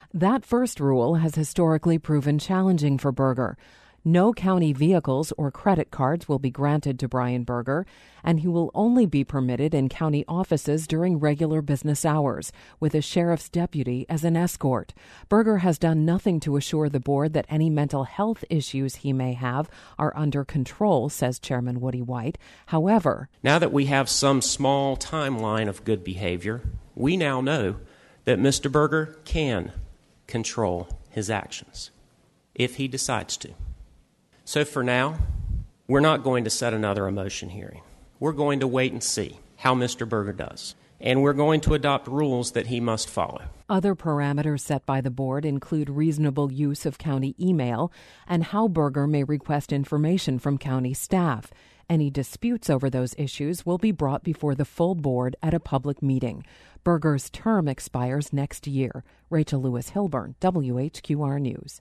That first rule has historically proven challenging for Berger. No county vehicles or credit cards will be granted to Brian Berger, and he will only be permitted in county offices during regular business hours, with a sheriff's deputy as an escort. Berger has done nothing to assure the board that any mental health issues he may have are under control, says Chairman Woody White. However, now that we have some small timeline of good behavior, we now know that Mr. Berger can control his actions if he decides to. So for now, we're not going to set another motion hearing. We're going to wait and see how Mr. Berger does. And we're going to adopt rules that he must follow. Other parameters set by the board include reasonable use of county email and how Berger may request information from county staff. Any disputes over those issues will be brought before the full board at a public meeting. Berger's term expires next year. Rachel Lewis Hilburn, WHQR News.